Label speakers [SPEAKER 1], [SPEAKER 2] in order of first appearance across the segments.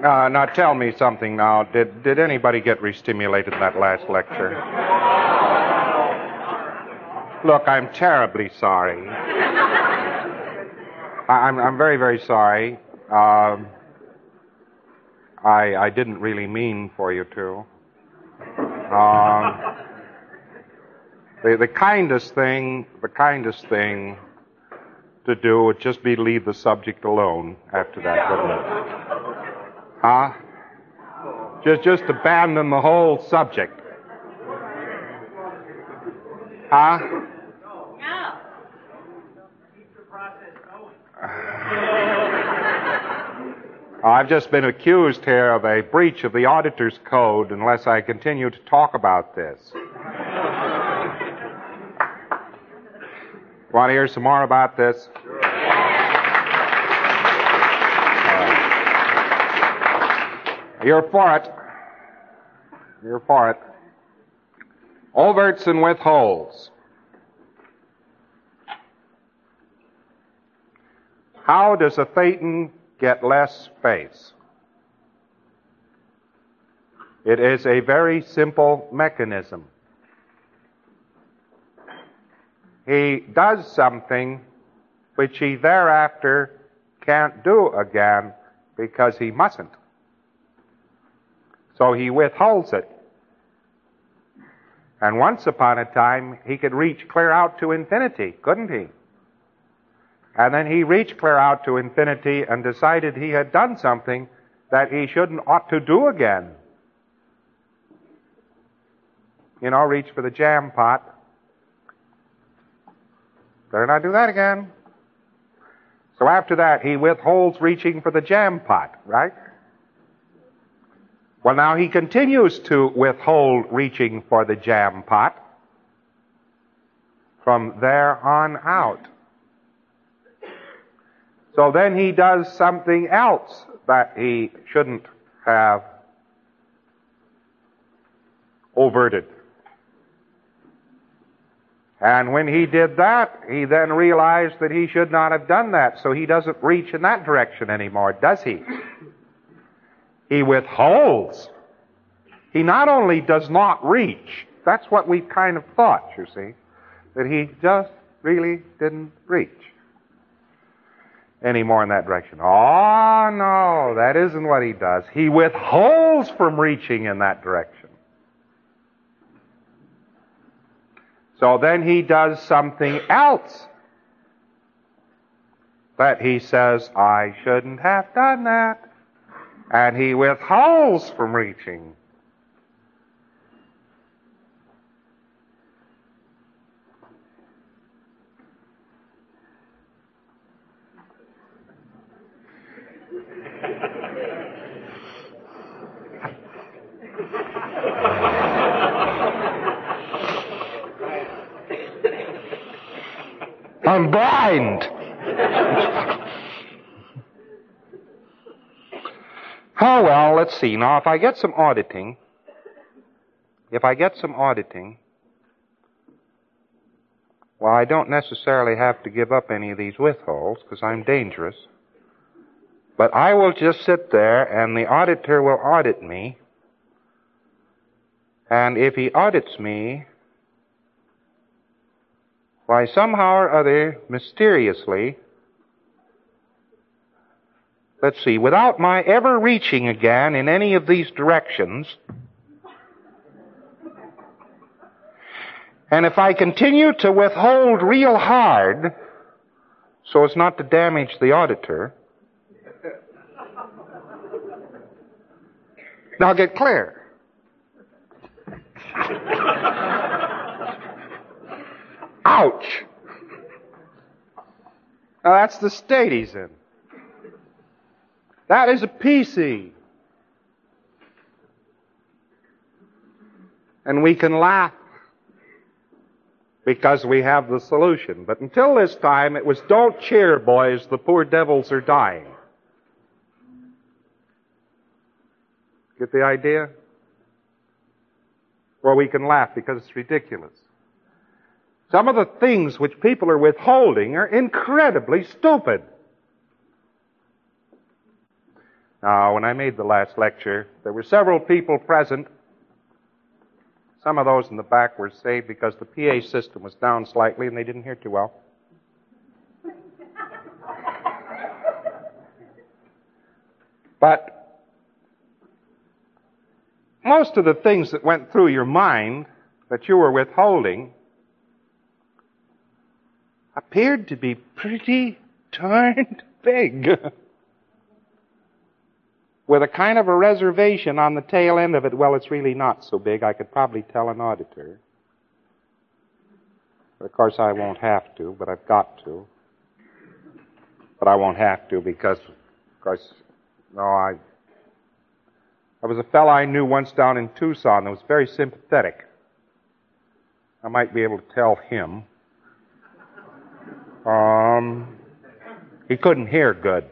[SPEAKER 1] Now tell me something now. Did anybody get re-stimulated in that last lecture? Look, I'm terribly sorry. I'm very, very sorry. I didn't really mean for you to. The kindest thing to do would just be leave the subject alone after that, wouldn't it? Huh? Just abandon the whole subject. Huh?
[SPEAKER 2] No. Keep the process going.
[SPEAKER 1] I've just been accused here of a breach of the auditor's code unless I continue to talk about this. Want to hear some more about this? You're for it. You're for it. Overts and withholds. How does a Thetan get less space? It is a very simple mechanism. He does something which he thereafter can't do again because he mustn't. So he withholds it. And once upon a time, he could reach clear out to infinity, couldn't he? And then he reached clear out to infinity and decided he had done something that he ought to do again. You know, reach for the jam pot. Better not do that again. So after that, he withholds reaching for the jam pot, right? Well, now he continues to withhold reaching for the jam pot from there on out. So then he does something else that he shouldn't have overted. And when he did that, he then realized that he should not have done that, so he doesn't reach in that direction anymore, does he? He withholds. He not only does not reach, that's what we kind of thought, you see, that he just really didn't reach anymore in that direction. Oh, no, that isn't what he does. He withholds from reaching in that direction. So then he does something else that he says, I shouldn't have done that. And he withholds from reaching. I'm blind. Oh, well, let's see. Now, if I get some auditing, well, I don't necessarily have to give up any of these withholds because I'm dangerous. But I will just sit there and the auditor will audit me. And if he audits me, why, somehow or other, mysteriously, let's see, without my ever reaching again in any of these directions, and if I continue to withhold real hard so as not to damage the auditor, now get clear. Ouch! Now that's the state he's in. That is a PC. And we can laugh because we have the solution. But until this time, it was, don't cheer, boys, the poor devils are dying. Get the idea? Well, we can laugh because it's ridiculous. Some of the things which people are withholding are incredibly stupid. Now, when I made the last lecture, there were several people present. Some of those in the back were saved because the PA system was down slightly and they didn't hear too well. But most of the things that went through your mind that you were withholding appeared to be pretty darned big. With a kind of a reservation on the tail end of it, well, it's really not so big. I could probably tell an auditor. But of course I won't have to, but I've got to. But I won't have to because, of course, there was a fellow I knew once down in Tucson that was very sympathetic. I might be able to tell him. He couldn't hear good.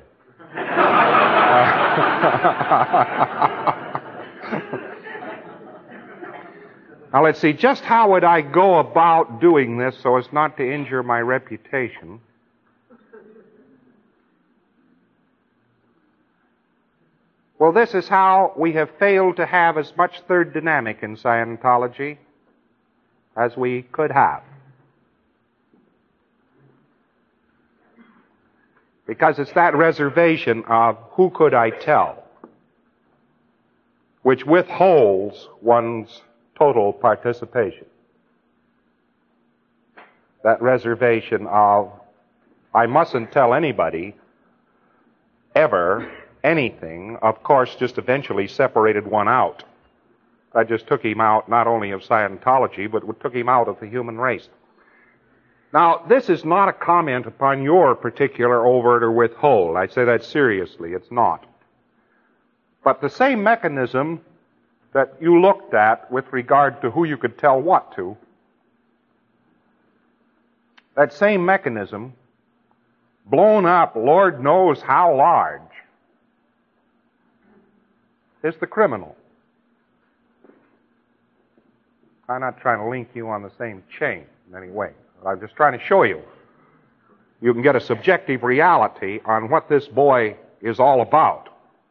[SPEAKER 1] Now let's see, just how would I go about doing this so as not to injure my reputation? Well, this is how we have failed to have as much third dynamic in Scientology as we could have. Because it's that reservation of who could I tell, which withholds one's total participation. That reservation of, I mustn't tell anybody, ever, anything, of course, just eventually separated one out. I just took him out not only of Scientology, but took him out of the human race. Now, this is not a comment upon your particular overt or withhold. I say that seriously. It's not. But the same mechanism that you looked at with regard to who you could tell what to, that same mechanism, blown up Lord knows how large, is the criminal. I'm not trying to link you on the same chain in any way. I'm just trying to show you. You can get a subjective reality on what this boy is all about.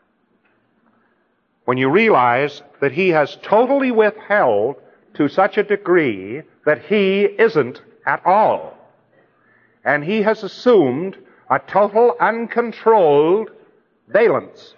[SPEAKER 1] When you realize that he has totally withheld to such a degree that he isn't at all. And he has assumed a total uncontrolled valence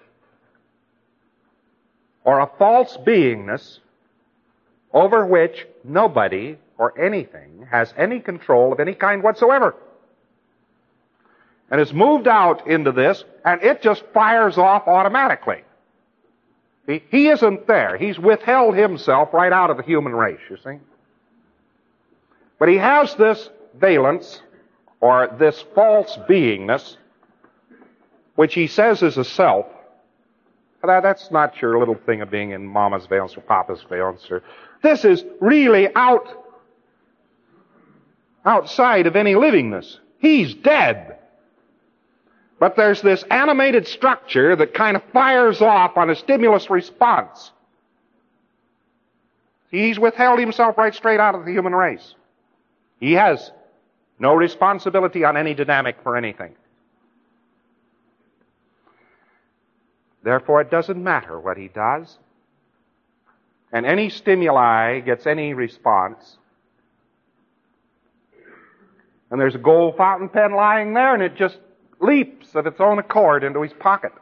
[SPEAKER 1] or a false beingness over which nobody or anything has any control of any kind whatsoever. And has moved out into this, and it just fires off automatically. He isn't there. He's withheld himself right out of the human race, you see. But he has this valence, or this false beingness, which he says is a self. That's not your little thing of being in Mama's valence or Papa's valence. This is really outside of any livingness. He's dead. But there's this animated structure that kind of fires off on a stimulus response. He's withheld himself right straight out of the human race. He has no responsibility on any dynamic for anything. Therefore, it doesn't matter what he does. And any stimuli gets any response. And there's a gold fountain pen lying there, and it just leaps of its own accord into his pocket.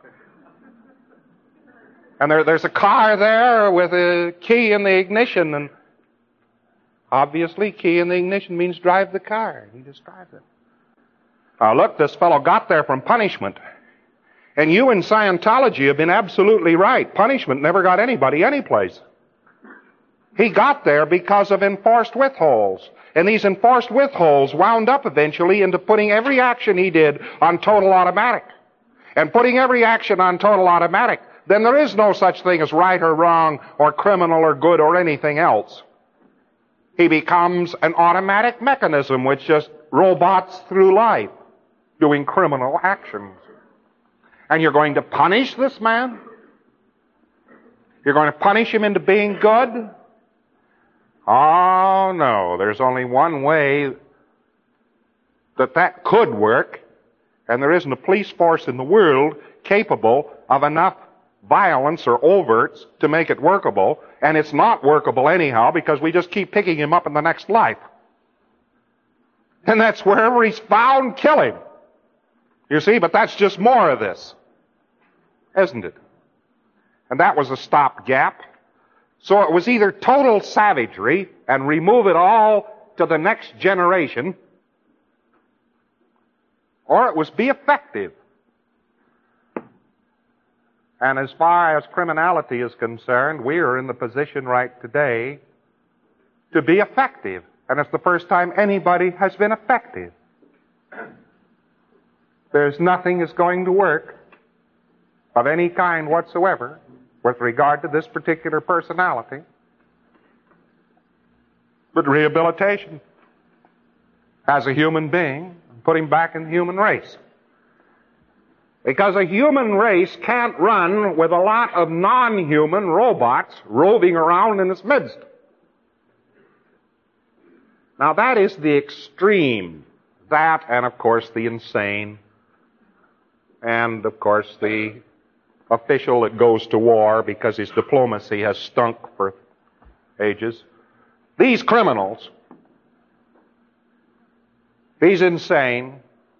[SPEAKER 1] And there's a car there with a key in the ignition, and obviously key in the ignition means drive the car. He just drives it. Now look, this fellow got there from punishment. And you in Scientology have been absolutely right. Punishment never got anybody anyplace. He got there because of enforced withholds. And these enforced withholds wound up eventually into putting every action he did on total automatic. And putting every action on total automatic, then there is no such thing as right or wrong or criminal or good or anything else. He becomes an automatic mechanism which just robots through life doing criminal actions. And you're going to punish this man? You're going to punish him into being good? Oh, no. There's only one way that could work, and there isn't a police force in the world capable of enough violence or overts to make it workable, and it's not workable anyhow because we just keep picking him up in the next life. And that's wherever he's found, kill him. You see, but that's just more of this, isn't it? And that was a stopgap. So it was either total savagery and remove it all to the next generation, or it was be effective. And as far as criminality is concerned, we are in the position right today to be effective. And it's the first time anybody has been effective. There's nothing that's going to work of any kind whatsoever with regard to this particular personality but rehabilitation as a human being, put him back in the human race. Because a human race can't run with a lot of non-human robots roving around in its midst. Now that is the extreme. That and of course the insane. And of course the official that goes to war because his diplomacy has stunk for ages. These criminals, these insane,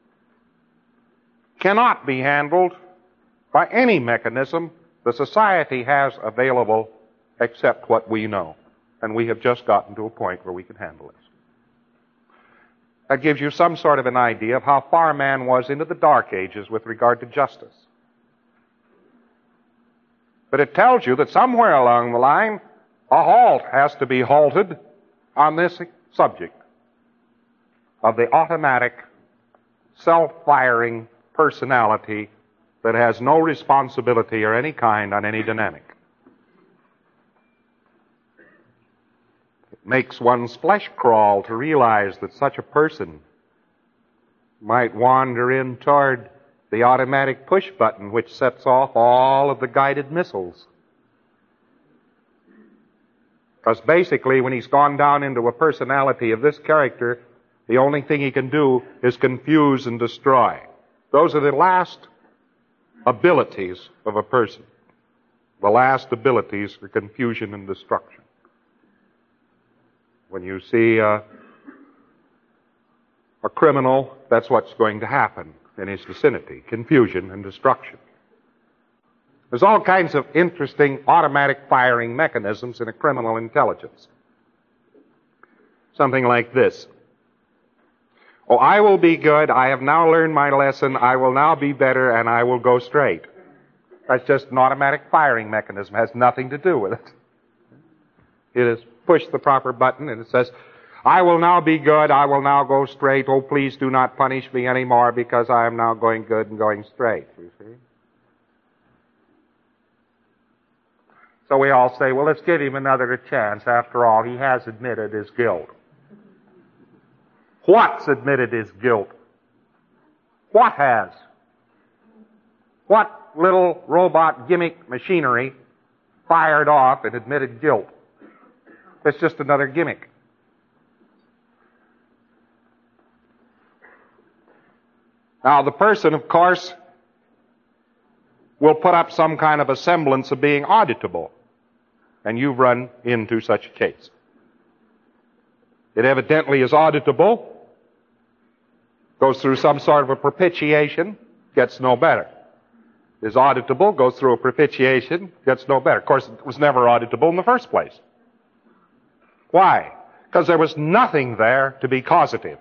[SPEAKER 1] cannot be handled by any mechanism the society has available except what we know. And we have just gotten to a point where we can handle this. That gives you some sort of an idea of how far man was into the Dark Ages with regard to justice. But it tells you that somewhere along the line, a halt has to be halted on this subject of the automatic, self-firing personality that has no responsibility or any kind on any dynamic. It makes one's flesh crawl to realize that such a person might wander in toward the automatic push button which sets off all of the guided missiles. Because basically, when he's gone down into a personality of this character, the only thing he can do is confuse and destroy. Those are the last abilities of a person. The last abilities are confusion and destruction. When you see a criminal, that's what's going to happen in his vicinity. Confusion and destruction. There's all kinds of interesting automatic firing mechanisms in a criminal intelligence. Something like this. Oh, I will be good. I have now learned my lesson. I will now be better, and I will go straight. That's just an automatic firing mechanism. It has nothing to do with it. It is push the proper button, and it says, I will now be good. I will now go straight. Oh, please do not punish me anymore because I am now going good and going straight. You see? So we all say, well, let's give him another chance. After all, he has admitted his guilt. What's admitted his guilt? What has? What little robot gimmick machinery fired off and admitted guilt? It's just another gimmick. Now, the person, of course, will put up some kind of a semblance of being auditable. And you've run into such a case. It evidently is auditable, goes through some sort of a propitiation, gets no better. Is auditable, goes through a propitiation, gets no better. Of course, it was never auditable in the first place. Why? Because there was nothing there to be causative.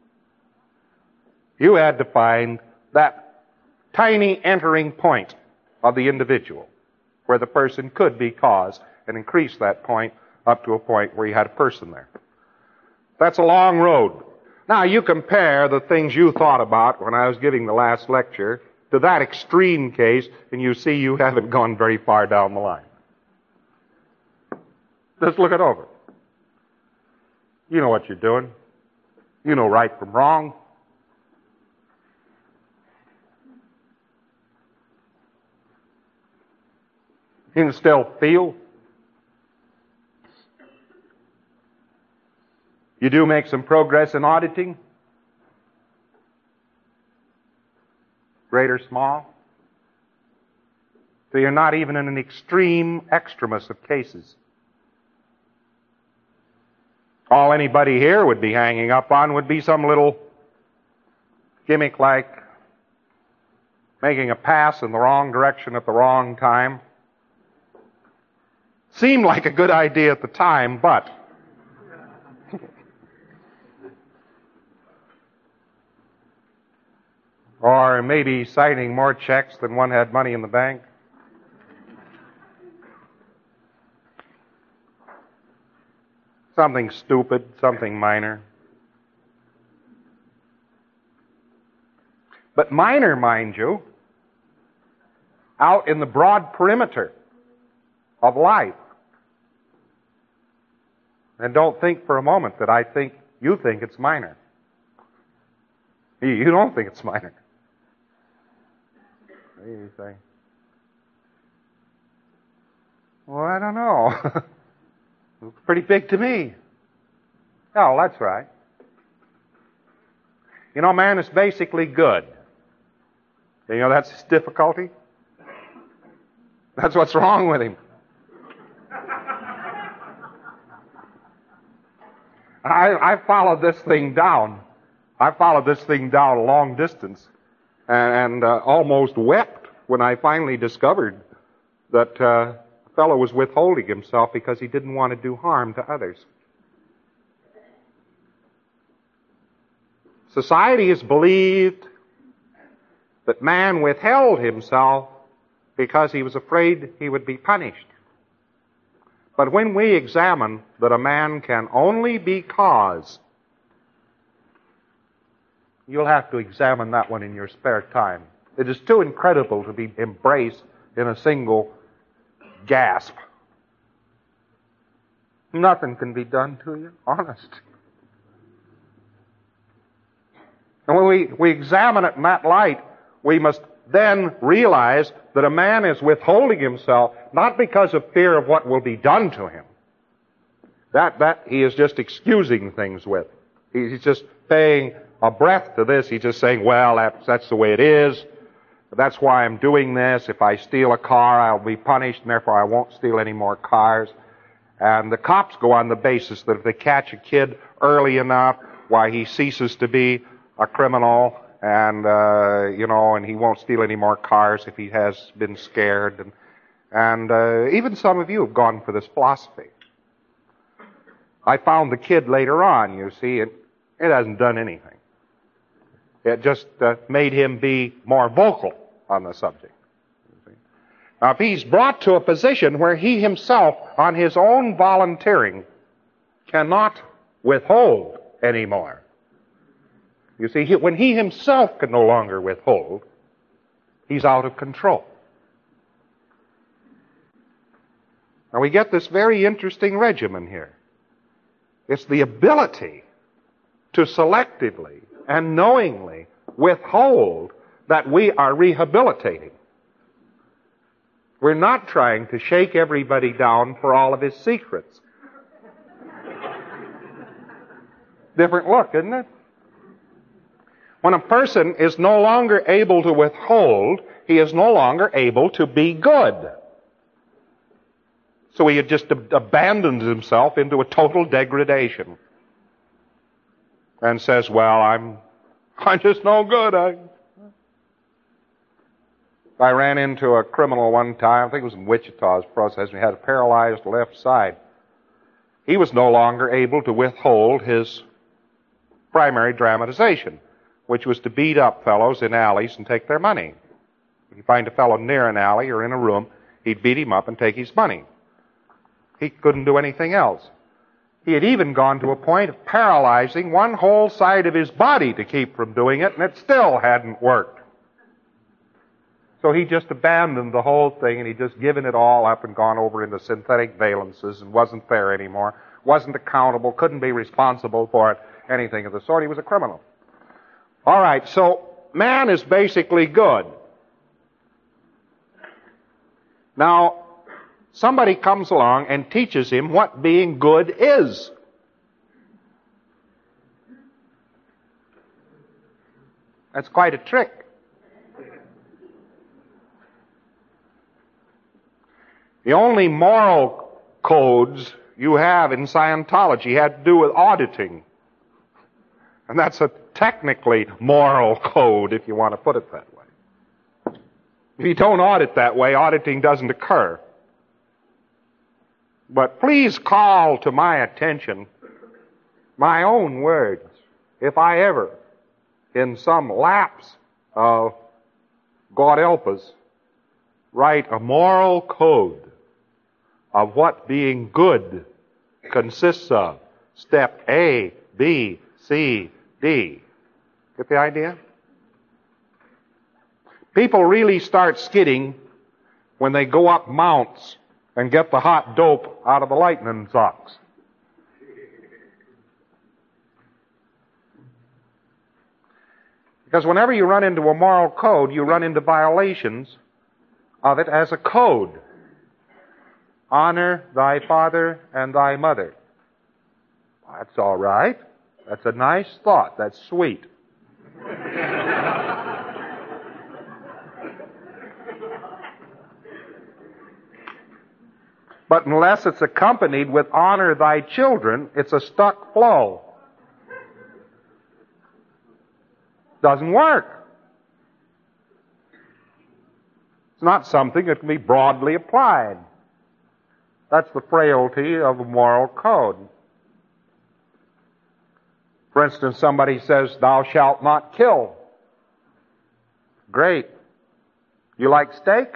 [SPEAKER 1] You had to find that tiny entering point of the individual where the person could be caused and increase that point up to a point where you had a person there. That's a long road. Now, you compare the things you thought about when I was giving the last lecture to that extreme case, and you see you haven't gone very far down the line. Just look it over. You know what you're doing. You know right from wrong. You can still feel. You do make some progress in auditing. Great or small. So you're not even in an extreme extremis of cases. All anybody here would be hanging up on would be some little gimmick like making a pass in the wrong direction at the wrong time. Seemed like a good idea at the time, but or maybe signing more checks than one had money in the bank. Something stupid, something minor. But minor, mind you, out in the broad perimeter of life. And don't think for a moment that you think it's minor. You don't think it's minor. You say, well, I don't know. It's pretty big to me. Oh, that's right. You know, man is basically good. You know, that's his difficulty. That's what's wrong with him. I followed this thing down. I followed this thing down a long distance and almost wept when I finally discovered that a fellow was withholding himself because he didn't want to do harm to others. Society has believed that man withheld himself because he was afraid he would be punished. But when we examine that a man can only be cause, you'll have to examine that one in your spare time. It is too incredible to be embraced in a single gasp. Nothing can be done to you, honest. And when we examine it in that light, we must then realize that a man is withholding himself not because of fear of what will be done to him. That he is just excusing things with. He's just paying a breath to this. He's just saying, well, that's the way it is. That's why I'm doing this. If I steal a car, I'll be punished, and therefore I won't steal any more cars. And the cops go on the basis that if they catch a kid early enough, why he ceases to be a criminal, and and he won't steal any more cars if he has been scared. And even some of you have gone for this philosophy. I found the kid later on, you see, it hasn't done anything. It just made him be more vocal on the subject. Now, if he's brought to a position where he himself, on his own volunteering, cannot withhold anymore. You see, when he himself can no longer withhold, he's out of control. Now, we get this very interesting regimen here. It's the ability to selectively and knowingly withhold that we are rehabilitating. We're not trying to shake everybody down for all of his secrets. Different look, isn't it? When a person is no longer able to withhold, he is no longer able to be good. So he had just abandoned himself into a total degradation. And says, well, I'm just no good. I ran into a criminal one time, I think it was in Wichita's process, he had a paralyzed left side. He was no longer able to withhold his primary dramatization, which was to beat up fellows in alleys and take their money. If you find a fellow near an alley or in a room, he'd beat him up and take his money. He couldn't do anything else. He had even gone to a point of paralyzing one whole side of his body to keep from doing it, and it still hadn't worked. So he just abandoned the whole thing, and he'd just given it all up and gone over into synthetic valences and wasn't there anymore, wasn't accountable, couldn't be responsible for it, anything of the sort. He was a criminal. All right, so man is basically good. Now, somebody comes along and teaches him what being good is. That's quite a trick. The only moral codes you have in Scientology had to do with auditing. And that's a technically moral code, if you want to put it that way. If you don't audit that way, auditing doesn't occur. But please call to my attention my own words, if I ever, in some lapse of God help us, write a moral code of what being good consists of. Step A, B, C, D. Get the idea? People really start skidding when they go up mounts and get the hot dope out of the lightning socks. Because whenever you run into a moral code, you run into violations of it as a code. Honor thy father and thy mother. That's all right. That's a nice thought. That's sweet. But unless it's accompanied with honor thy children, it's a stuck flow. Doesn't work. It's not something that can be broadly applied. That's the frailty of a moral code. For instance, somebody says, thou shalt not kill. Great. You like steak?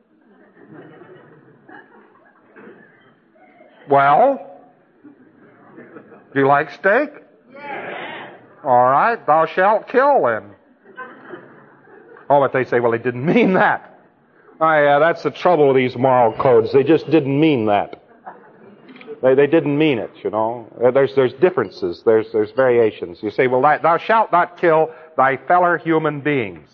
[SPEAKER 1] Well, do you like steak? Yes. All right, thou shalt kill then. Oh, but they say, well, they didn't mean that. Oh, yeah, that's the trouble with these moral codes. They just didn't mean that. They didn't mean it, you know. There's differences. There's variations. You say, well, thou shalt not kill thy fellow human beings.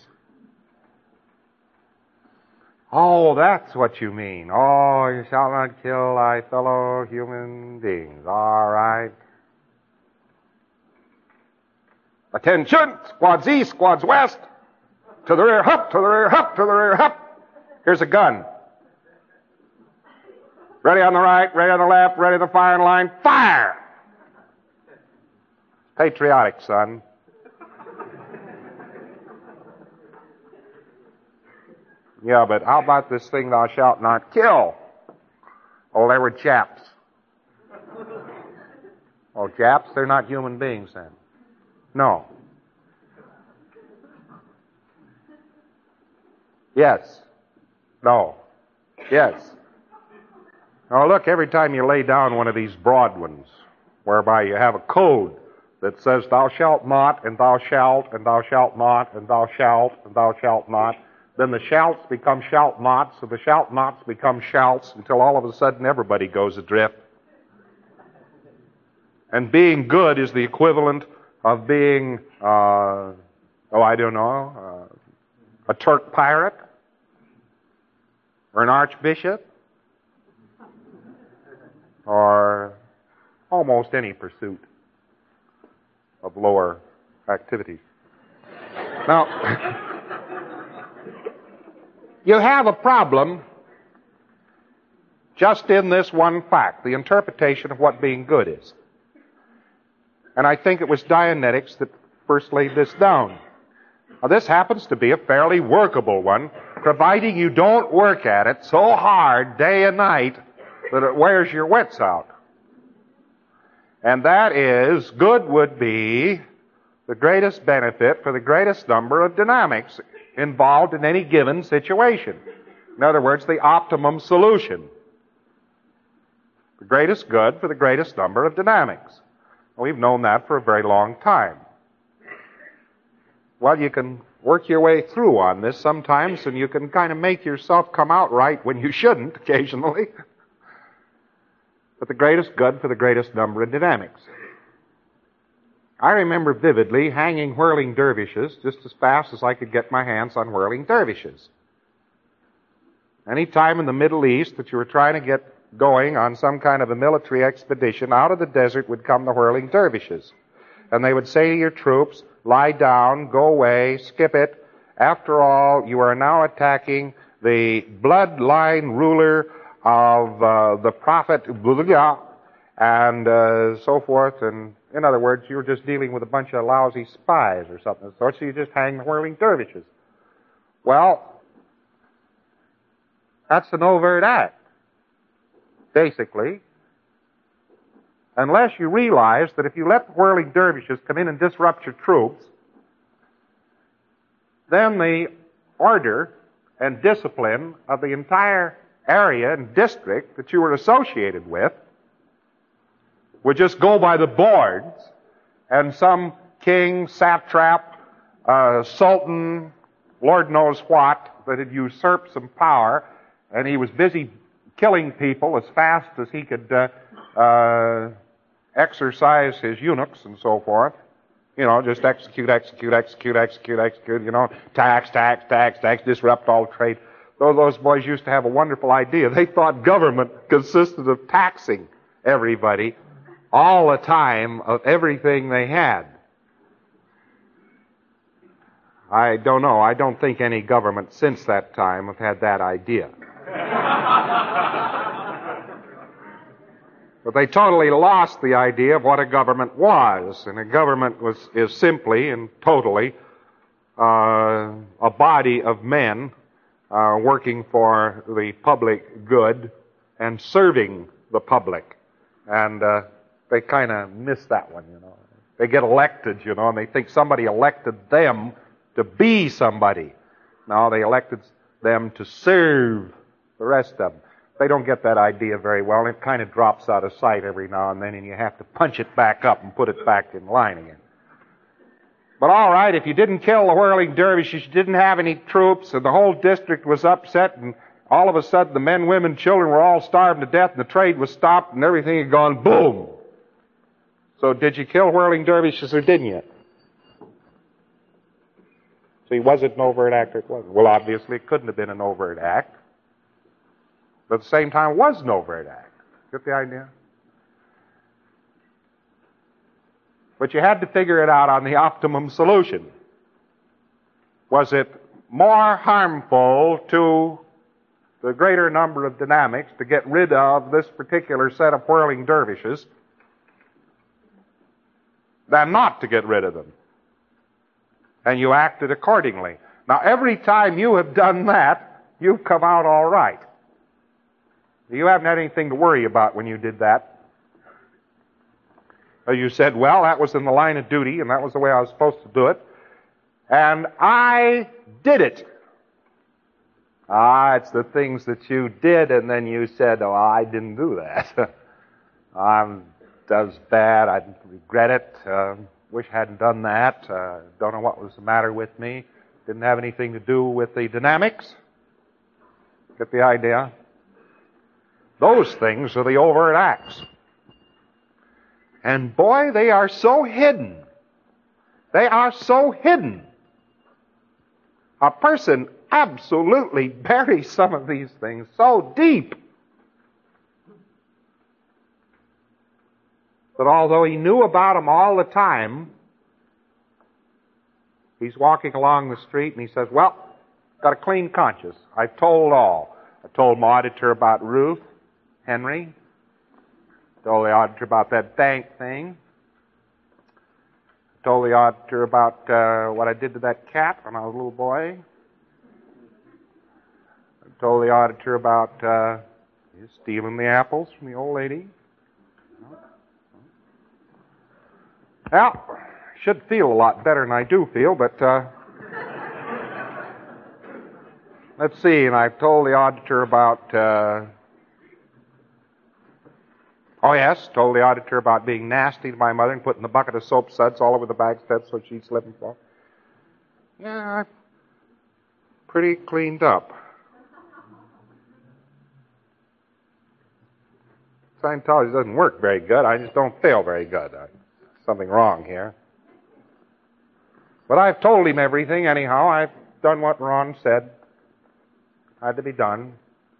[SPEAKER 1] Oh, that's what you mean. Oh, you shall not kill thy fellow human beings. All right. Attention! Squads east, squads west. To the rear, hup, to the rear, hup, to the rear, hup. Here's a gun. Ready on the right, ready on the left, ready on the firing line. Fire! Patriotic, son. Yeah, but how about this thing thou shalt not kill? Oh, they were Japs. Oh, Japs? They're not human beings then. No. Yes. No. Yes. Now look, every time you lay down one of these broad ones, whereby you have a code that says thou shalt not, and thou shalt, and thou shalt not, and thou shalt, and thou shalt not, then the shalts become shalt nots, so the shalt nots become shalts, until all of a sudden everybody goes adrift. And being good is the equivalent of being, a Turk pirate, or an archbishop, or almost any pursuit of lower activities. Now, you have a problem just in this one fact, the interpretation of what being good is. And I think it was Dianetics that first laid this down. Now, this happens to be a fairly workable one, providing you don't work at it so hard day and night that it wears your wits out. And that is, good would be the greatest benefit for the greatest number of dynamics involved in any given situation. In other words, the optimum solution. The greatest good for the greatest number of dynamics. We've known that for a very long time. Well, you can work your way through on this sometimes, and you can kind of make yourself come out right when you shouldn't occasionally. But the greatest good for the greatest number of dynamics. I remember vividly hanging whirling dervishes just as fast as I could get my hands on whirling dervishes. Any time in the Middle East that you were trying to get going on some kind of a military expedition, out of the desert would come the whirling dervishes. And they would say to your troops, lie down, go away, skip it. After all, you are now attacking the bloodline ruler of the prophet, and so forth. And in other words, you're just dealing with a bunch of lousy spies or something of the sort, so you just hang the whirling dervishes. Well, that's an overt act, basically, unless you realize that if you let the whirling dervishes come in and disrupt your troops, then the order and discipline of the entire area and district that you were associated with would just go by the boards, and some king, satrap, sultan, Lord knows what, that had usurped some power, and he was busy killing people as fast as he could exercise his eunuchs and so forth. You know, just execute, tax, disrupt all trade. Those boys used to have a wonderful idea. They thought government consisted of taxing everybody all the time of everything they had. I don't know. I don't think any government since that time have had that idea. But they totally lost the idea of what a government was. And a government is simply and totally a body of men working for the public good and serving the public. And they kind of miss that one, you know. They get elected, you know, and they think somebody elected them to be somebody. No, they elected them to serve the rest of them. They don't get that idea very well, and it kind of drops out of sight every now and then, and you have to punch it back up and put it back in line again. But all right, if you didn't kill the whirling dervishes, you didn't have any troops, and the whole district was upset, and all of a sudden the men, women, children were all starving to death, and the trade was stopped, and everything had gone boom. So did you kill whirling dervishes or didn't you? See, was it an overt act or it wasn't? Well, obviously it couldn't have been an overt act. But at the same time, it was an overt act. Get the idea? But you had to figure it out on the optimum solution. Was it more harmful to the greater number of dynamics to get rid of this particular set of whirling dervishes than not to get rid of them? And you acted accordingly. Now, every time you have done that, you've come out all right. You haven't had anything to worry about when you did that. You said, well, that was in the line of duty, and that was the way I was supposed to do it. And I did it. It's the things that you did, and then you said, oh, I didn't do that. That was bad. I regret it. Wish I hadn't done that. Don't know what was the matter with me. Didn't have anything to do with the dynamics. Get the idea? Those things are the overt acts. And boy, they are so hidden. They are so hidden. A person absolutely buries some of these things so deep that although he knew about them all the time, he's walking along the street and he says, well, got a clean conscience. I've told all. I told my auditor about Ruth, Henry. Told the auditor about that bank thing. Told the auditor about what I did to that cat when I was a little boy. Told the auditor about stealing the apples from the old lady. Well, I should feel a lot better than I do feel, but let's see. And I've told the auditor about told the auditor about being nasty to my mother and putting a bucket of soap suds all over the bagstead so she'd slip and fall. Yeah, I'm pretty cleaned up. Scientology doesn't work very good. I just don't feel very good. Something wrong here. But I've told him everything anyhow. I've done what Ron said had to be done.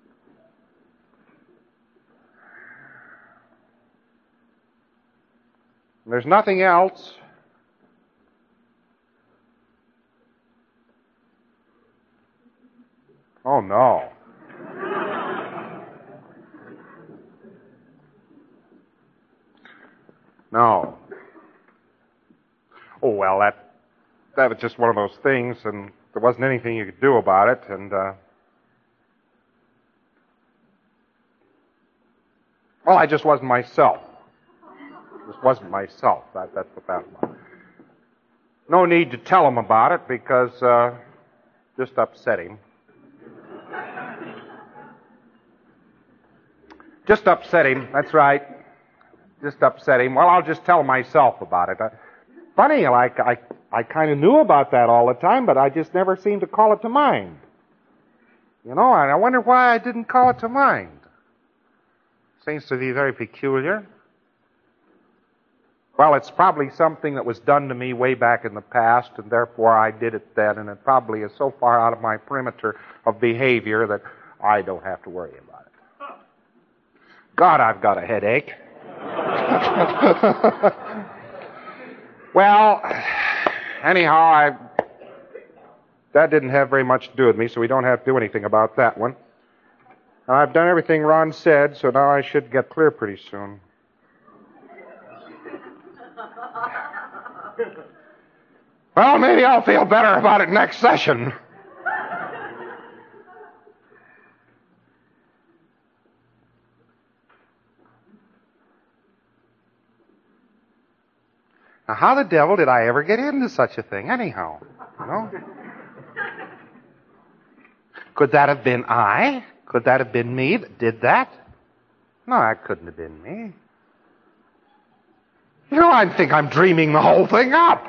[SPEAKER 1] There's nothing else. Oh, no. No. Oh, well, that was just one of those things, and there wasn't anything you could do about it, and, well, I just wasn't myself. Just wasn't myself. That's what that was. No need to tell him about it, because, just upset him. Just upset him, that's right. Just upset him. Well, I'll just tell myself about it. Funny, I kind of knew about that all the time, but I just never seemed to call it to mind. You know, and I wonder why I didn't call it to mind. Seems to be very peculiar. Well, it's probably something that was done to me way back in the past, and therefore I did it then, and it probably is so far out of my perimeter of behavior that I don't have to worry about it. God, I've got a headache. Well, anyhow, that didn't have very much to do with me, so we don't have to do anything about that one. And I've done everything Ron said, so now I should get clear pretty soon. Well, maybe I'll feel better about it next session. Now, how the devil did I ever get into such a thing, anyhow? You know? Could that have been I? Could that have been me that did that? No, that couldn't have been me. You know, I think I'm dreaming the whole thing up.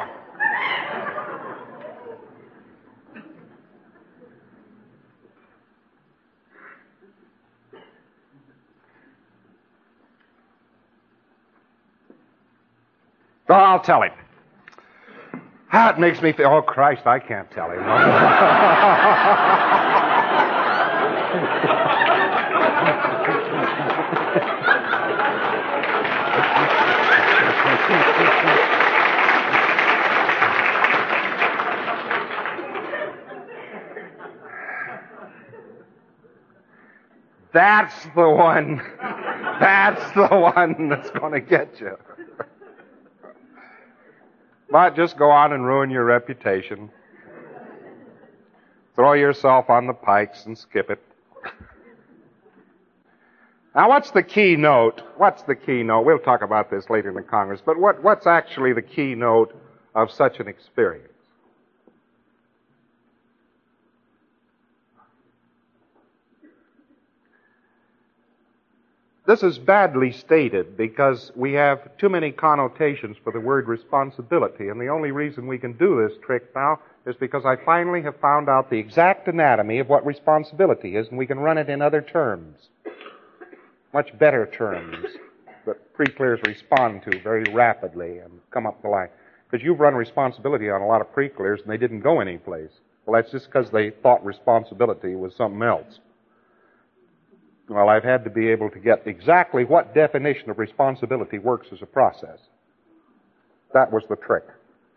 [SPEAKER 1] So I'll tell him. That makes me feel, oh, Christ, I can't tell him. That's the one. That's the one that's going to get you. But just go on and ruin your reputation. Throw yourself on the pikes and skip it. Now, what's the keynote? What's the keynote? We'll talk about this later in the Congress, but what's actually the keynote of such an experience? This is badly stated because we have too many connotations for the word responsibility, and the only reason we can do this trick now is because I finally have found out the exact anatomy of what responsibility is, and we can run it in other terms, much better terms that pre-clears respond to very rapidly and come up the line. Because you've run responsibility on a lot of pre-clears and they didn't go anyplace. Well, that's just because they thought responsibility was something else. Well, I've had to be able to get exactly what definition of responsibility works as a process. That was the trick.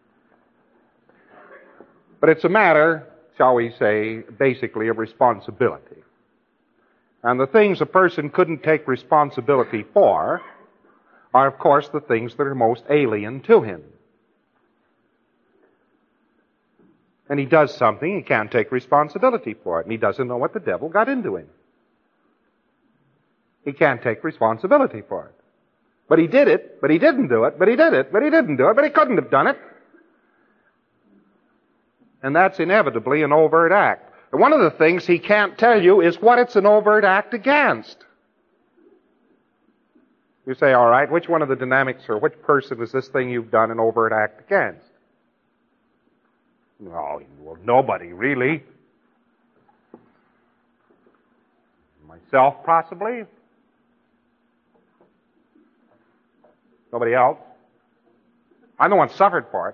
[SPEAKER 1] But it's a matter, shall we say, basically of responsibility. And the things a person couldn't take responsibility for are, of course, the things that are most alien to him. And he does something, he can't take responsibility for it, and he doesn't know what the devil got into him. He can't take responsibility for it. But he did it, but he didn't do it, but he did it, but he didn't do it, but he couldn't have done it. And that's inevitably an overt act. And one of the things he can't tell you is what it's an overt act against. You say, all right, which one of the dynamics or which person is this thing you've done an overt act against? Oh, well, nobody, really. Myself, possibly. Nobody else. I'm the one suffered for it.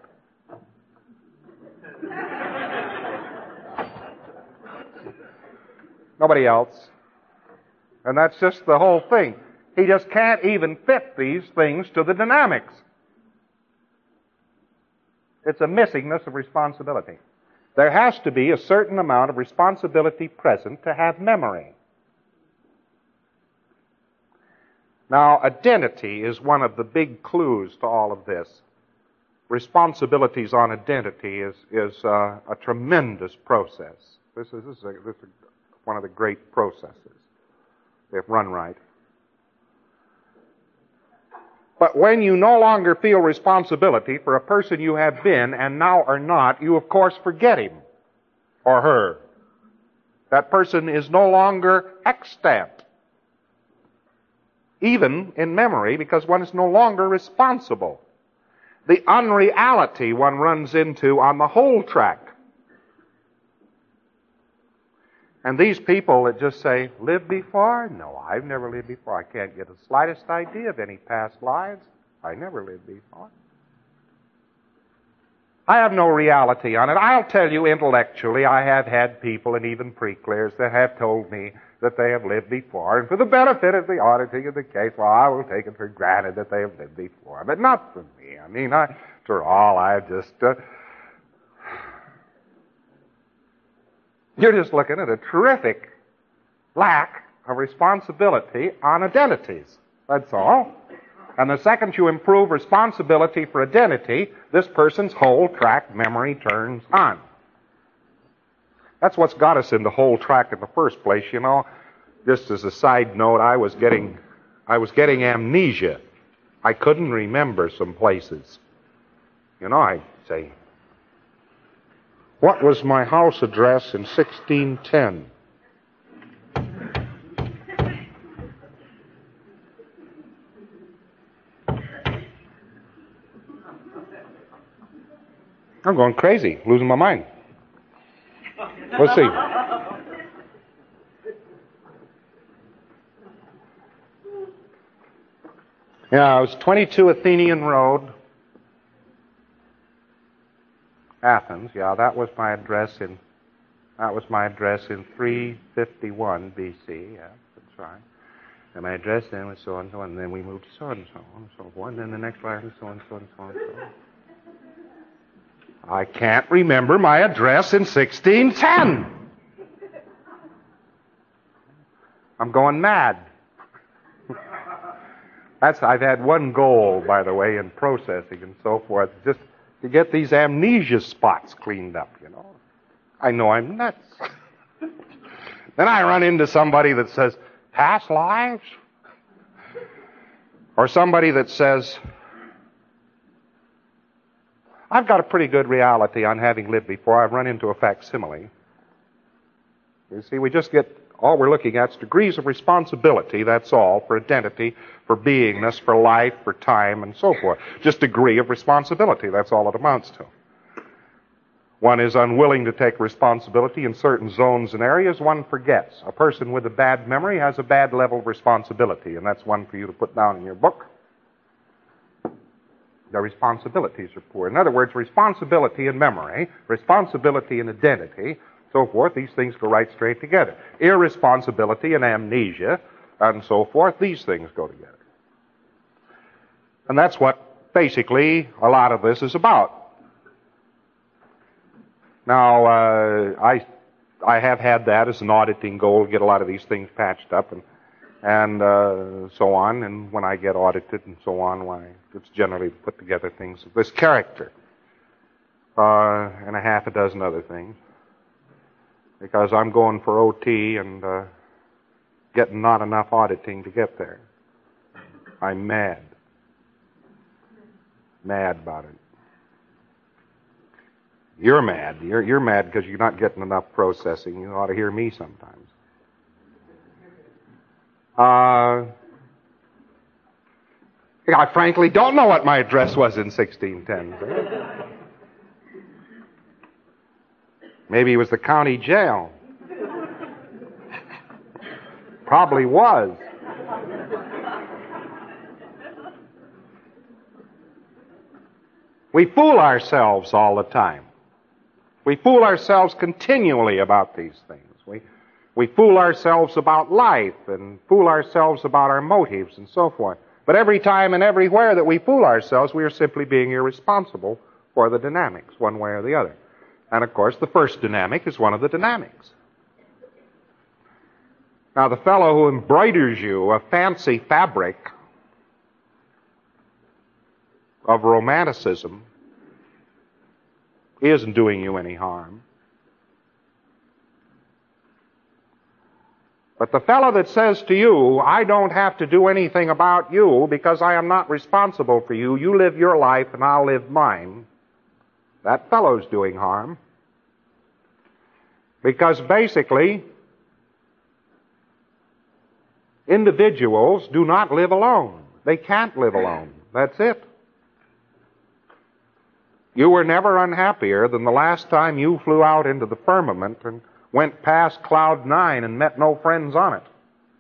[SPEAKER 1] Nobody else. And that's just the whole thing. He just can't even fit these things to the dynamics. It's a missingness of responsibility. There has to be a certain amount of responsibility present to have memory. Now, identity is one of the big clues to all of this. Responsibilities on identity is a tremendous process. This is one of the great processes, if run right. But when you no longer feel responsibility for a person you have been and now are not, you of course forget him or her. That person is no longer extant, even in memory, because one is no longer responsible. The unreality one runs into on the whole track. And these people that just say, lived before? No, I've never lived before. I can't get the slightest idea of any past lives. I never lived before. I have no reality on it. I'll tell you intellectually, I have had people and even pre-clears that have told me that they have lived before. And for the benefit of the auditing of the case, well, I will take it for granted that they have lived before. But not for me. I mean, after all, I've just... You're just looking at a terrific lack of responsibility on identities. That's all. And the second you improve responsibility for identity, this person's whole track memory turns on. That's what's got us into whole track in the first place, you know. Just as a side note, I was getting amnesia. I couldn't remember some places. You know, I'd say, what was my house address in 1610? I'm going crazy, losing my mind. Let's see. Yeah, it was 22 Athenian Road, Athens. Yeah, that was my address in 351 BC. Yeah, that's right. And my address then was so and so, and then we moved to so and so and so forth. And then the next line was so and so and so and so. I can't remember my address in 1610. I'm going mad. I've had one goal, by the way, in processing and so forth, just to get these amnesia spots cleaned up, you know. I know I'm nuts. Then I run into somebody that says, past lives? Or somebody that says, I've got a pretty good reality on having lived before. I've run into a facsimile. You see, all we're looking at is degrees of responsibility, that's all, for identity, for beingness, for life, for time, and so forth. Just degree of responsibility, that's all it amounts to. One is unwilling to take responsibility in certain zones and areas. One forgets. A person with a bad memory has a bad level of responsibility, and that's one for you to put down in your book. Their responsibilities are poor. In other words, responsibility and memory, responsibility and identity, so forth, these things go right straight together. Irresponsibility and amnesia, and so forth, these things go together. And that's what basically a lot of this is about. Now, I have had that as an auditing goal, to get a lot of these things patched up and so on. And when I get audited and so on, why, it's generally to put together things of this character. And a half a dozen other things. Because I'm going for OT and getting not enough auditing to get there. I'm mad. Mad about it. You're mad. You're mad because you're not getting enough processing. You ought to hear me sometimes. I frankly don't know what my address was in 1610. Maybe it was the county jail. Probably was. We fool ourselves all the time. We fool ourselves continually about these things. We fool ourselves about life and fool ourselves about our motives and so forth. But every time and everywhere that we fool ourselves, we are simply being irresponsible for the dynamics, one way or the other. And of course, the first dynamic is one of the dynamics. Now, the fellow who embroiders you a fancy fabric of romanticism isn't doing you any harm. But the fellow that says to you, I don't have to do anything about you because I am not responsible for you, you live your life and I'll live mine, that fellow's doing harm. Because basically, individuals do not live alone. They can't live alone. That's it. You were never unhappier than the last time you flew out into the firmament and went past Cloud 9 and met no friends on it.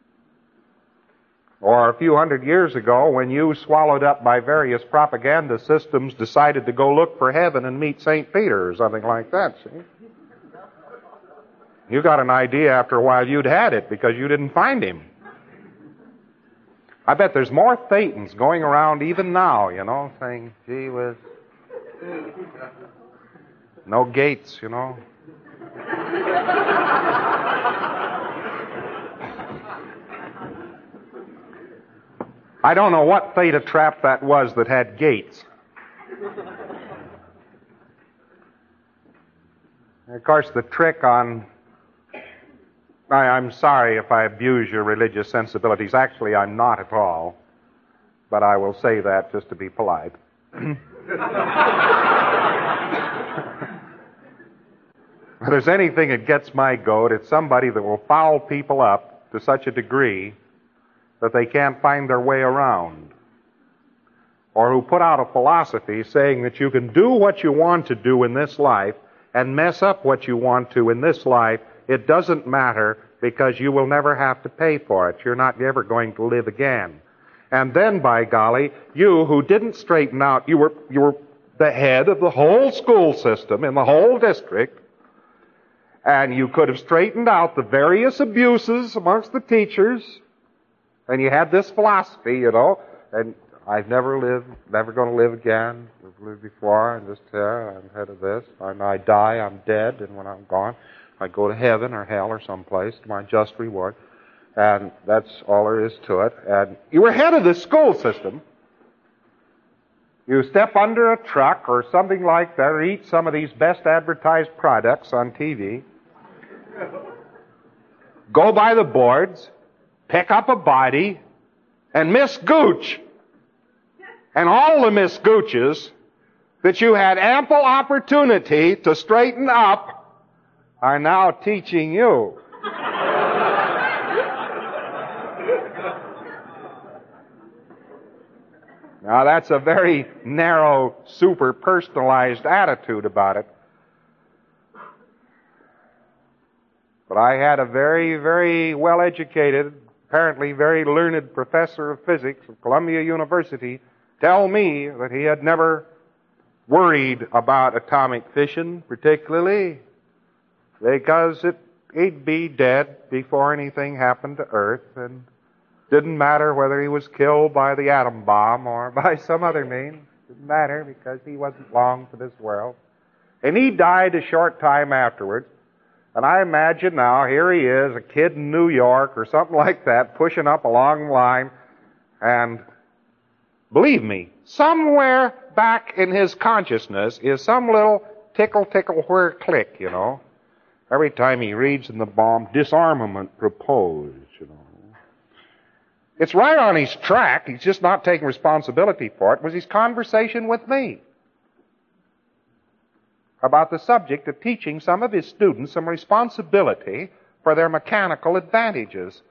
[SPEAKER 1] Or a few hundred years ago when you, swallowed up by various propaganda systems, decided to go look for heaven and meet St. Peter or something like that, see? You got an idea after a while you'd had it because you didn't find him. I bet there's more Thetans going around even now, you know, saying, gee whiz, no gates, you know. I don't know what theta trap that was that had gates. And of course, the trick on... I'm sorry if I abuse your religious sensibilities. Actually, I'm not at all. But I will say that just to be polite. If there's anything that gets my goat, it's somebody that will foul people up to such a degree that they can't find their way around. Or who put out a philosophy saying that you can do what you want to do in this life and mess up what you want to in this life. It doesn't matter because you will never have to pay for it. You're not ever going to live again. And then, by golly, you who didn't straighten out, you were the head of the whole school system in the whole district, and you could have straightened out the various abuses amongst the teachers, and you had this philosophy, you know, and I've never going to live again. I've lived before, I'm just here, I'm head of this. When I die, I'm dead, and when I'm gone, I go to heaven or hell or someplace to my just reward. And that's all there is to it. And you were head of the school system. You step under a truck or something like that, or eat some of these best advertised products on TV. Go by the boards, pick up a body, and miss Gooch. And all the Miss Gooches that you had ample opportunity to straighten up are now teaching you. Now, that's a very narrow, super-personalized attitude about it. But I had a very, very well-educated, apparently very learned professor of physics at Columbia University tell me that he had never worried about atomic fission, particularly, because he'd be dead before anything happened to Earth, and didn't matter whether he was killed by the atom bomb or by some other means. Didn't matter because he wasn't long for this world. And he died a short time afterwards. And I imagine now, here he is, a kid in New York or something like that, pushing up along the line. And believe me, somewhere back in his consciousness is some little tickle, whir, click, you know. Every time he reads in the bomb, disarmament proposed, you know. It's right on his track. He's just not taking responsibility for it. It was his conversation with me about the subject of teaching some of his students some responsibility for their mechanical advantages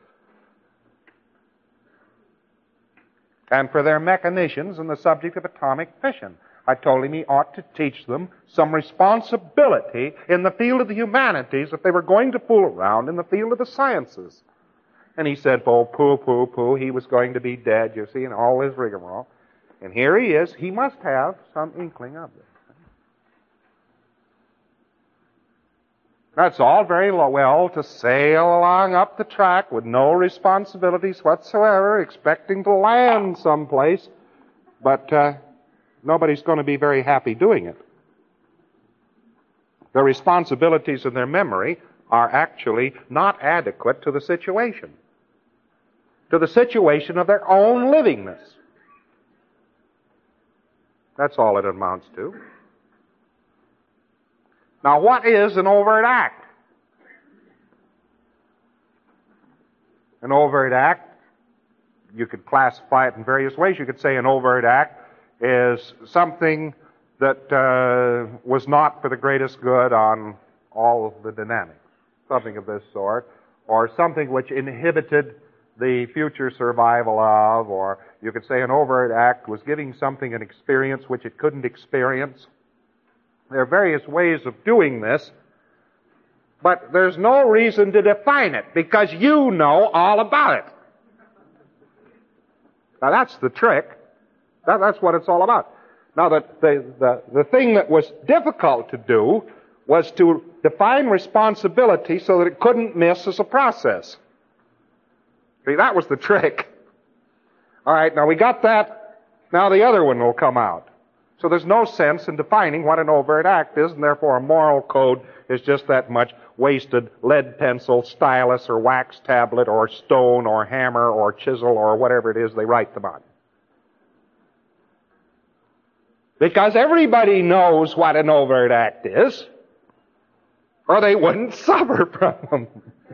[SPEAKER 1] and for their mechanicians in the subject of atomic fission. I told him he ought to teach them some responsibility in the field of the humanities if they were going to fool around in the field of the sciences. And he said, oh, pooh, he was going to be dead, you see, and all his rigmarole. And here he is. He must have some inkling of this. That's all very well to sail along up the track with no responsibilities whatsoever, expecting to land someplace, but nobody's going to be very happy doing it. The responsibilities in their memory are actually not adequate to the situation of their own livingness. That's all it amounts to. Now, what is an overt act? An overt act, you could classify it in various ways. You could say an overt act is something that was not for the greatest good on all of the dynamics, something of this sort, or something which inhibited the future survival of, or you could say an overt act was giving something an experience which it couldn't experience. There are various ways of doing this, but there's no reason to define it because you know all about it. Now that's the trick. That's what it's all about. Now the thing that was difficult to do was to define responsibility so that it couldn't miss as a process. See, that was the trick. All right, now we got that. Now the other one will come out. So there's no sense in defining what an overt act is, and therefore a moral code is just that much wasted lead pencil, stylus, or wax tablet, or stone, or hammer, or chisel, or whatever it is they write them on. Because everybody knows what an overt act is, or they wouldn't suffer from them.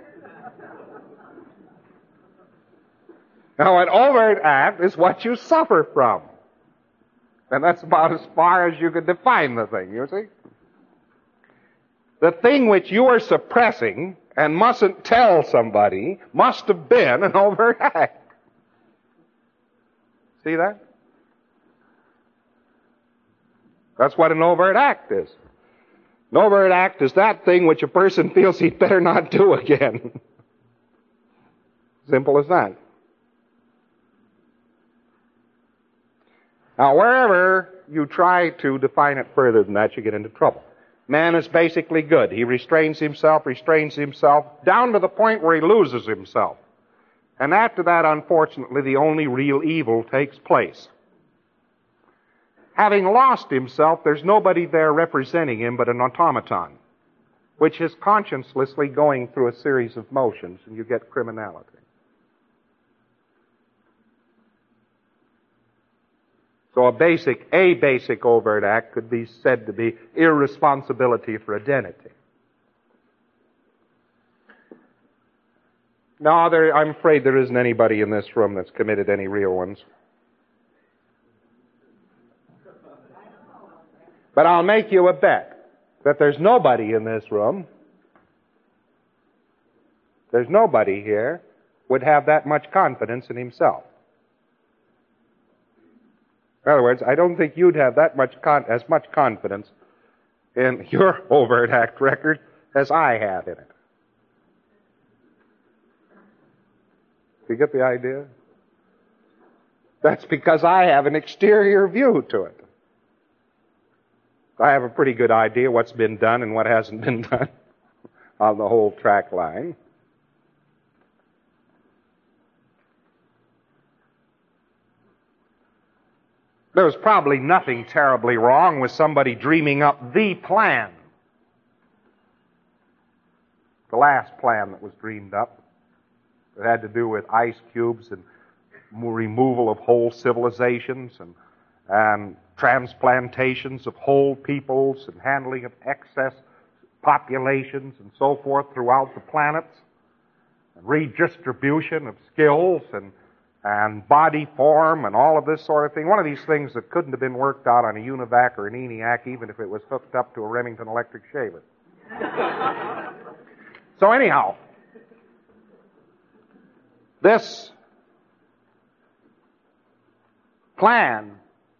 [SPEAKER 1] Now, an overt act is what you suffer from. And that's about as far as you could define the thing, you see. The thing which you are suppressing and mustn't tell somebody must have been an overt act. See that? That's what an overt act is. An overt act is that thing which a person feels he'd better not do again. Simple as that. Now, wherever you try to define it further than that, you get into trouble. Man is basically good. He restrains himself, down to the point where he loses himself. And after that, unfortunately, the only real evil takes place. Having lost himself, there's nobody there representing him but an automaton, which is consciencelessly going through a series of motions, and you get criminality. So a basic overt act could be said to be irresponsibility for identity. No, I'm afraid there isn't anybody in this room that's committed any real ones. But I'll make you a bet that there's nobody in this room, there's nobody here would have that much confidence in himself. In other words, I don't think you'd have that much as much confidence in your overt act record as I have in it. Do you get the idea? That's because I have an exterior view to it. I have a pretty good idea what's been done and what hasn't been done on the whole track line. There was probably nothing terribly wrong with somebody dreaming up the plan. The last plan that was dreamed up. It had to do with ice cubes and removal of whole civilizations and transplantations of whole peoples and handling of excess populations and so forth throughout the planets, and redistribution of skills and body form and all of this sort of thing. One of these things that couldn't have been worked out on a UNIVAC or an ENIAC even if it was hooked up to a Remington electric shaver. So anyhow, this plan,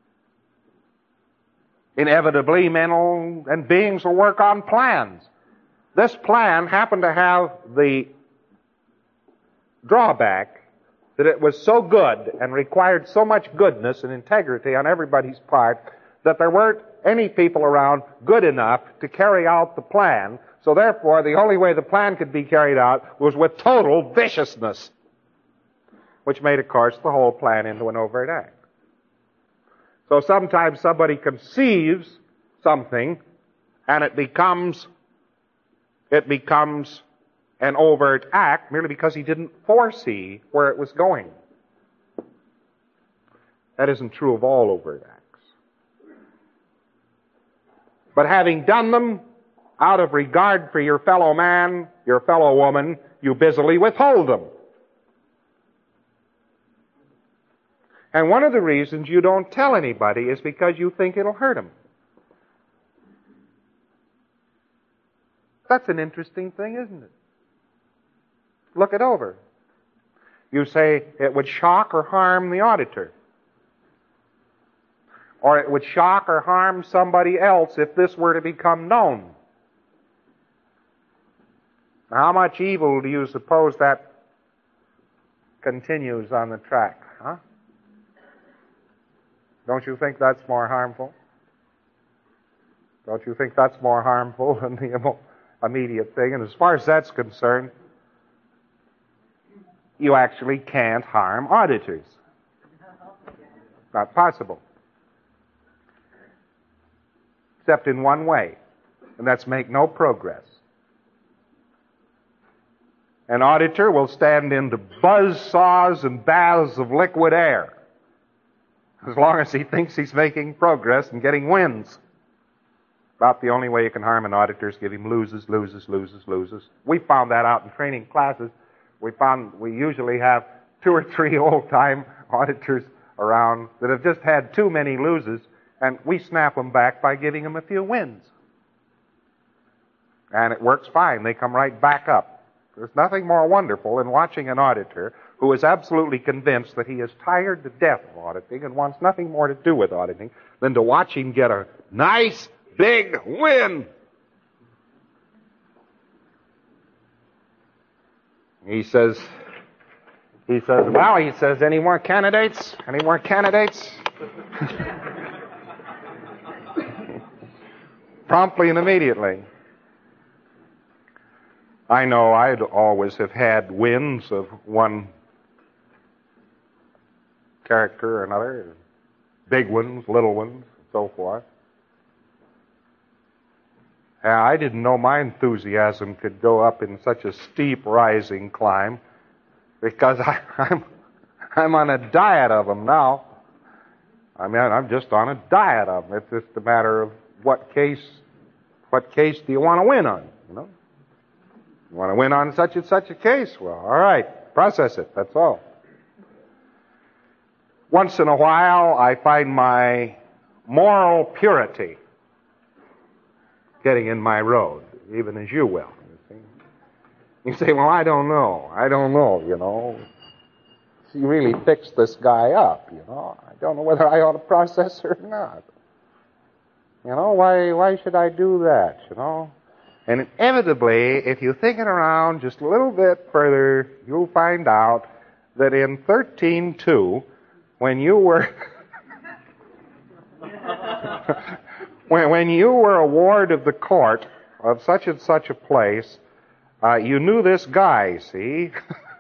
[SPEAKER 1] inevitably men and beings will work on plans. This plan happened to have the drawback that it was so good and required so much goodness and integrity on everybody's part that there weren't any people around good enough to carry out the plan. So therefore, the only way the plan could be carried out was with total viciousness, which made, of course, the whole plan into an overt act. So sometimes somebody conceives something and it becomes an overt act merely because he didn't foresee where it was going. That isn't true of all overt acts. But having done them, out of regard for your fellow man, your fellow woman, you busily withhold them. And one of the reasons you don't tell anybody is because you think it'll hurt them. That's an interesting thing, isn't it? Look it over. You say it would shock or harm the auditor. Or it would shock or harm somebody else if this were to become known. Now, how much evil do you suppose that continues on the track, huh? Don't you think that's more harmful? Don't you think that's more harmful than the immediate thing? And as far as that's concerned, you actually can't harm auditors. Not possible. Except in one way, and that's make no progress. An auditor will stand into buzz saws and baths of liquid air as long as he thinks he's making progress and getting wins. About the only way you can harm an auditor is give him loses. We found that out in training classes. We found we usually have 2 or 3 old-time auditors around that have just had too many loses, and we snap them back by giving them a few wins. And it works fine. They come right back up. There's nothing more wonderful than watching an auditor who is absolutely convinced that he is tired to death of auditing and wants nothing more to do with auditing than to watch him get a nice, big win. He says, any more candidates? Any more candidates? Promptly and immediately. I know I'd always have had wins of one character or another, big ones, little ones, and so forth. I didn't know my enthusiasm could go up in such a steep rising climb because I'm on a diet of them now. I mean, I'm just on a diet of them. It's just a matter of what case do you want to win on, you know? You want to win on such and such a case? Well, all right, process it, that's all. Once in a while, I find my moral purity getting in my road, even as you will. You say, well, I don't know, you know. She really fixed this guy up, you know. I don't know whether I ought to process her or not. You know, why should I do that, you know? And inevitably, if you think it around just a little bit further, you'll find out that in 13.2, when you were when you were a ward of the court of such and such a place, you knew this guy, see?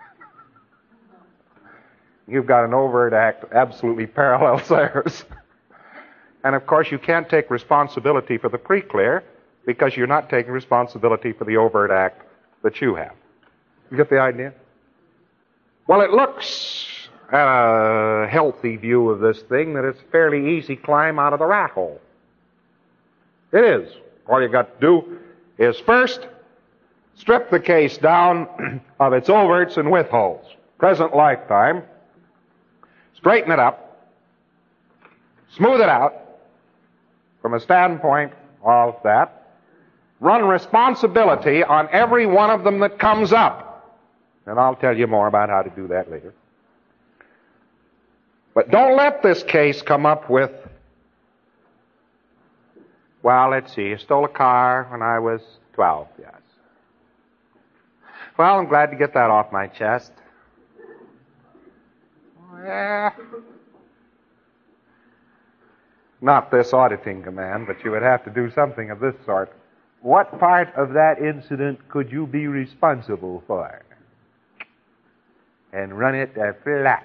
[SPEAKER 1] You've got an overt act absolutely parallels theirs. And of course, you can't take responsibility for the pre-clear because you're not taking responsibility for the overt act that you have. You get the idea? Well, it looks, at a healthy view of this thing, that it's a fairly easy climb out of the rat hole. It is. All you got to do is first strip the case down of its overts and withholds. Present lifetime. Straighten it up. Smooth it out from a standpoint of that. Run responsibility on every one of them that comes up. And I'll tell you more about how to do that later. But don't let this case come up with, well, let's see, you stole a car when I was 12, yes. Well, I'm glad to get that off my chest. Yeah. Not this auditing command, but you would have to do something of this sort. What part of that incident could you be responsible for? And run it flat.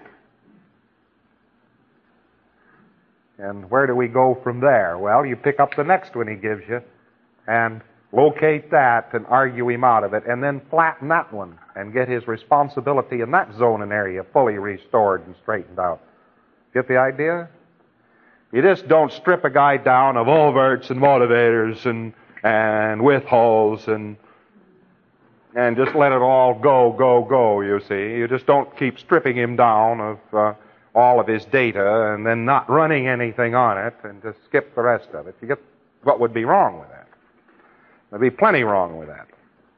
[SPEAKER 1] And where do we go from there? Well, you pick up the next one he gives you and locate that and argue him out of it, and then flatten that one and get his responsibility in that zone and area fully restored and straightened out. Get the idea? You just don't strip a guy down of overts and motivators and withholds and just let it all go, you see. You just don't keep stripping him down of all of his data and then not running anything on it and just skip the rest of it. You get what would be wrong with that. There'd be plenty wrong with that.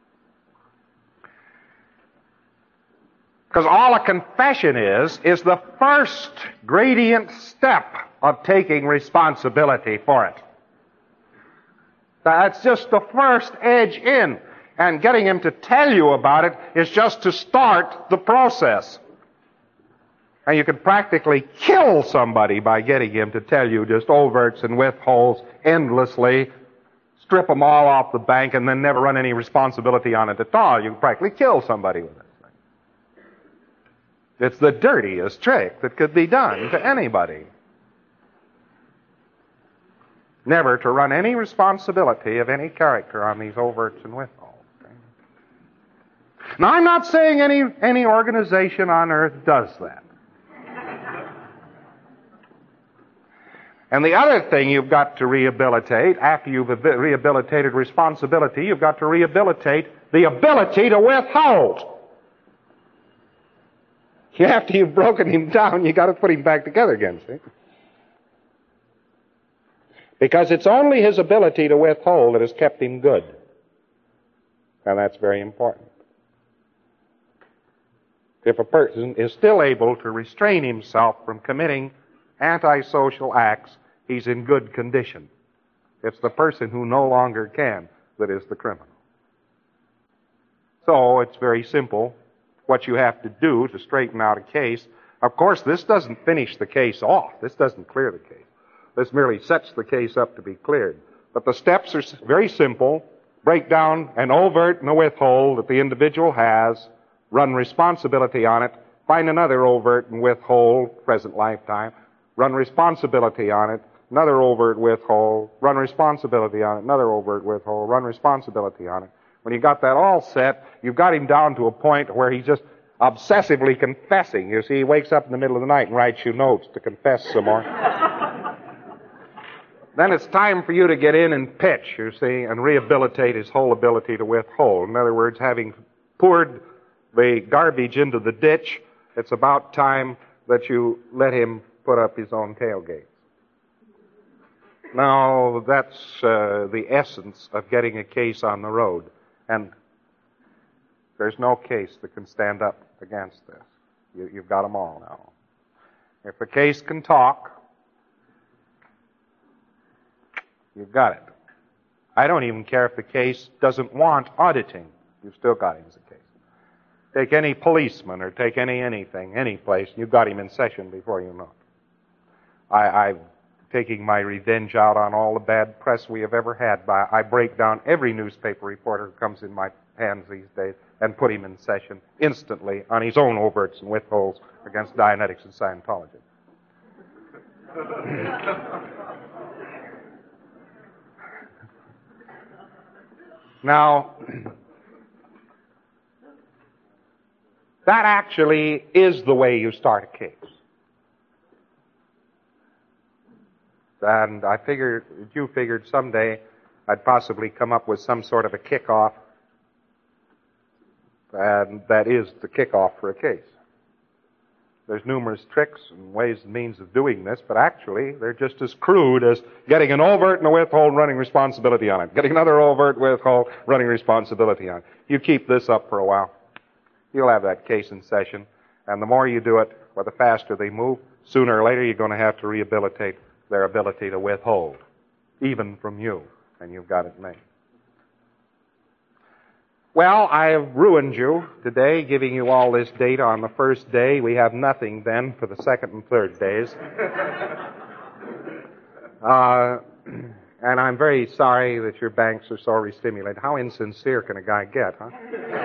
[SPEAKER 1] Because all a confession is the first gradient step of taking responsibility for it. That's just the first edge in. And getting him to tell you about it is just to start the process. And you can practically kill somebody by getting him to tell you just overts and withholds endlessly, strip them all off the bank, and then never run any responsibility on it at all. You can practically kill somebody with it. It's the dirtiest trick that could be done to anybody. Never to run any responsibility of any character on these overts and withholds. Now, I'm not saying any organization on earth does that. And the other thing you've got to rehabilitate, after you've rehabilitated responsibility, you've got to rehabilitate the ability to withhold. After you've broken him down, you've got to put him back together again, see? Because it's only his ability to withhold that has kept him good. And that's very important. If a person is still able to restrain himself from committing antisocial acts, he's in good condition. It's the person who no longer can that is the criminal. So it's very simple what you have to do to straighten out a case. Of course, this doesn't finish the case off. This doesn't clear the case. This merely sets the case up to be cleared. But the steps are very simple. Break down an overt and a withhold that the individual has, run responsibility on it, find another overt and withhold, present lifetime, run responsibility on it, another overt withhold, run responsibility on it, another overt withhold, run responsibility on it. When you got that all set, you've got him down to a point where he's just obsessively confessing. You see, he wakes up in the middle of the night and writes you notes to confess some more. Then it's time for you to get in and pitch, you see, and rehabilitate his whole ability to withhold. In other words, having poured the garbage into the ditch, it's about time that you let him put up his own tailgate. Now, that's the essence of getting a case on the road. And there's no case that can stand up against this. You've got them all now. If the case can talk, you've got it. I don't even care if the case doesn't want auditing. You've still got him as a case. Take any policeman or take anything, any place, you've got him in session before you know it. I'm taking my revenge out on all the bad press we have ever had. I break down every newspaper reporter who comes in my hands these days and put him in session instantly on his own overts and withholds against Dianetics and Scientology. Now, that actually is the way you start a case. And you figured someday I'd possibly come up with some sort of a kickoff, and that is the kickoff for a case. There's numerous tricks and ways and means of doing this, but actually they're just as crude as getting an overt and a withhold, running responsibility on it. Getting another overt, withhold, running responsibility on it. You keep this up for a while, you'll have that case in session, and the more you do it, or the faster they move, sooner or later you're going to have to rehabilitate their ability to withhold, even from you, and you've got it made. Well, I have ruined you today, giving you all this data on the first day. We have nothing then for the second and third days. And I'm very sorry that your banks are so overstimulated. How insincere can a guy get, huh?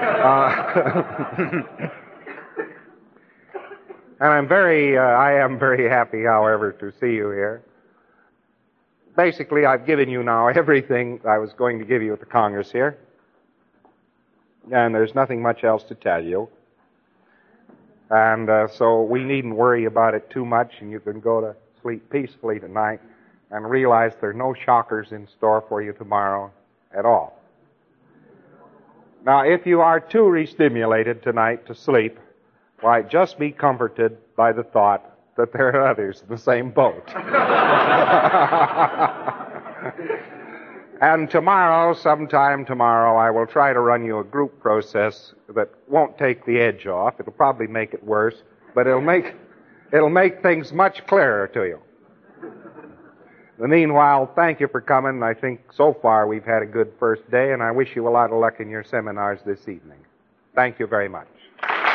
[SPEAKER 1] And I am very happy, however, to see you here. Basically, I've given you now everything I was going to give you at the Congress here. And there's nothing much else to tell you. And so we needn't worry about it too much, and you can go to sleep peacefully tonight and realize there are no shockers in store for you tomorrow at all. Now, if you are too restimulated tonight to sleep, why, just be comforted by the thought that there are others in the same boat. And tomorrow, sometime tomorrow, I will try to run you a group process that won't take the edge off. It'll probably make it worse, but it'll make things much clearer to you. Meanwhile, thank you for coming. I think so far we've had a good first day, and I wish you a lot of luck in your seminars this evening. Thank you very much.